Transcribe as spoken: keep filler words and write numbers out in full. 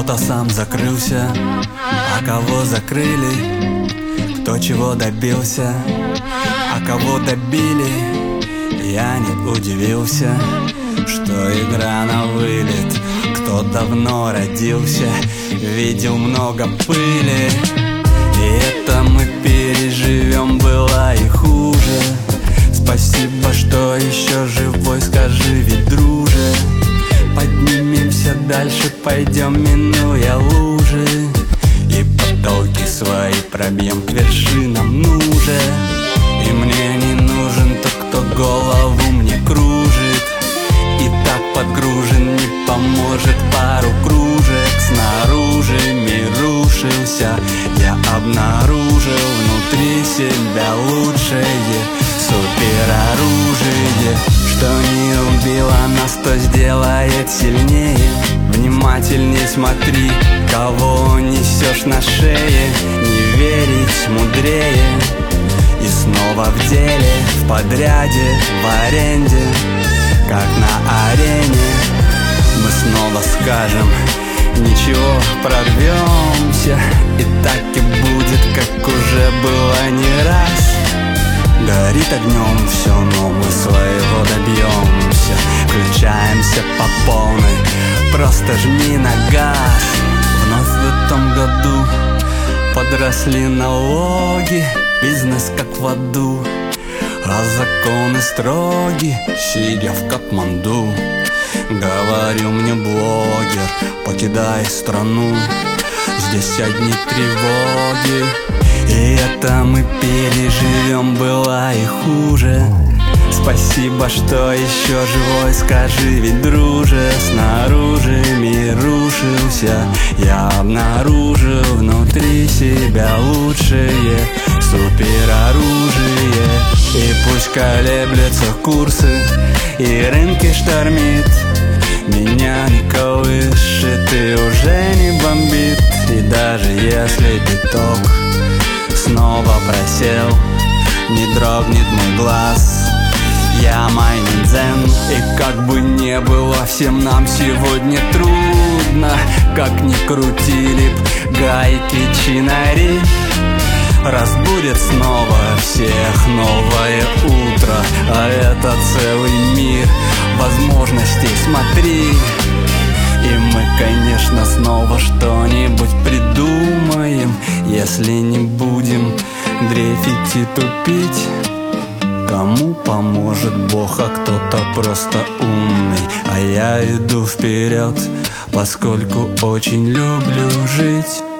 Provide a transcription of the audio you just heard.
Кто-то сам закрылся, а кого закрыли, кто чего добился, а кого добили. Я не удивился, что игра на вылет. Кто давно родился, видел много пыли. И это мы переживем, было и хуже. Спасибо, что еще живой, скажи, ведь друже. Поднимемся дальше, пойдем, минуя лужи, и потолки свои пробьем, к вершинам нужен. И мне не нужен тот, кто голову мне кружит, и так подгружен не поможет пару кружек. Снаружи мир рушился, я обнаружил внутри себя лучшее супероружие. Что не убило нас, то сделает сильнее. Внимательней смотри, кого несешь на шее. Не верить мудрее. И снова в деле, в подряде, в аренде, как на арене. Мы снова скажем: ничего, прорвемся, и так и будет, как уже было не раз. Горит огнем все, но мы своего добьемся. Включаемся по полной, просто жми на газ. Вновь в этом году подросли налоги, бизнес как в аду, а законы строги, сидя в Катманду. Говорил мне блогер, покидай страну, здесь одни тревоги. И это мы переживем, было и хуже. Спасибо, что еще живой, скажи, ведь друже. Снаружи мир рушился, я обнаружил внутри себя лучшее супероружие. И пусть колеблются курсы, и рынки штормит, меня не колышет и уже не бомбит. И даже если биток снова просел, не дрогнет мой глаз, я майнин дзен. И как бы не было всем нам сегодня трудно, как ни крутили б гайки чинари, разбудит снова всех новое утро. А это целый мир возможностей, смотри. И мы, конечно, снова что-нибудь придумаем, если не будем дрейфить и тупить. Кому поможет Бог, а кто-то просто умный. А я иду вперед, поскольку очень люблю жить.